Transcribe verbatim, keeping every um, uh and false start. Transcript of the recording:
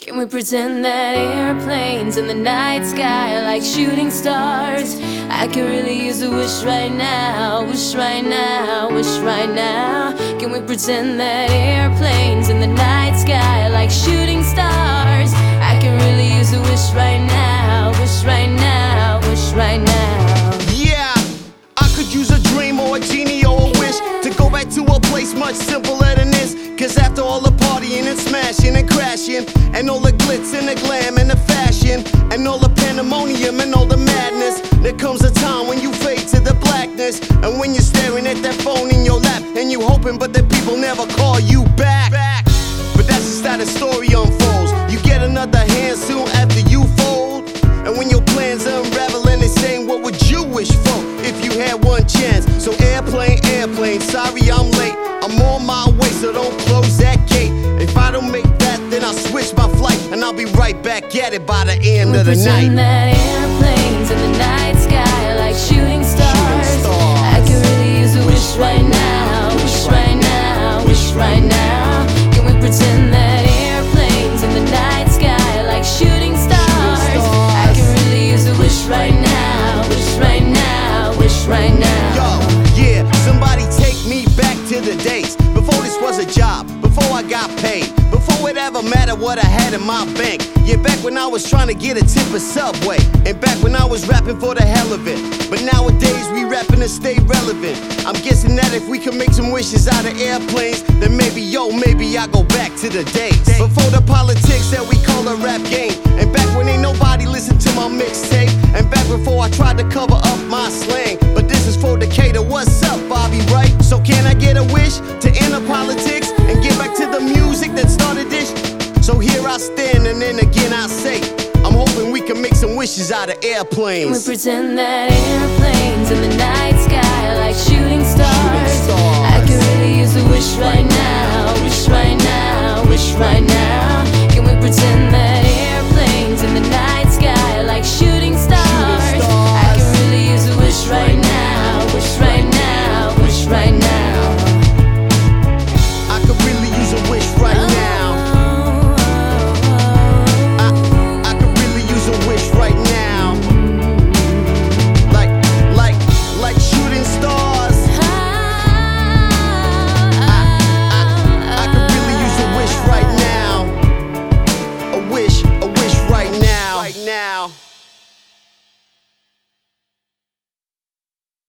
Can we pretend that airplanes in the night sky are like shooting stars? I could really use a wish right now, wish right now, wish right now. Can we pretend that airplanes in the night sky are like shooting stars? I can really use a wish right now, wish right now, wish right now. Yeah, I could use a dream or a genie or a wish to go back to a place much simpler than this. Cause after all the partying and smashing and crashing, and all the glitz and the glam and the fashion, and all the pandemonium and all the madness, there comes a time when you fade to the blackness. And when you're staring at that phone in your lap, and you hoping but the people never call you back. But that's just how the story unfolds. You get another hand soon after you fold. And when your plans unravel and they saying what would you wish for if you had one chance? So airplane, airplane, sorry I'm late, I'm on my way, so don't close that gate. If I don't make that, then I'll switch my flight, and I'll be right back at it by the end of the night. Pretend that airplanes in the night sky are like shooting stars. I could really use a wish right now, wish right now, wish right now. Can we pretend that airplanes in the night sky are like shooting stars? I can really use a wish right now, wish right now, wish right now. Yo, yeah, somebody take me back to the days before this was a job, before I got paid, before it ever mattered what I had in my bank. Yeah, back when I was trying to get a tip at Subway, and back when I was rapping for the hell of it. But nowadays we rapping to stay relevant. I'm guessing that if we can make some wishes out of airplanes, then maybe, yo, maybe I go back to the days before the politics that we call a rap game, and back when ain't nobody listened to my mixtape, and back before I tried to cover up my slang. But this is for Decatur, what's up, Bobby, right? So can I get a wish to enter politics and get back to the music that started this? So here I stand, and then again I say, I'm hoping we can make some wishes out of airplanes. Can we pretend that airplanes in the night sky are like shooting stars? Shooting stars. I could really use a wish right now,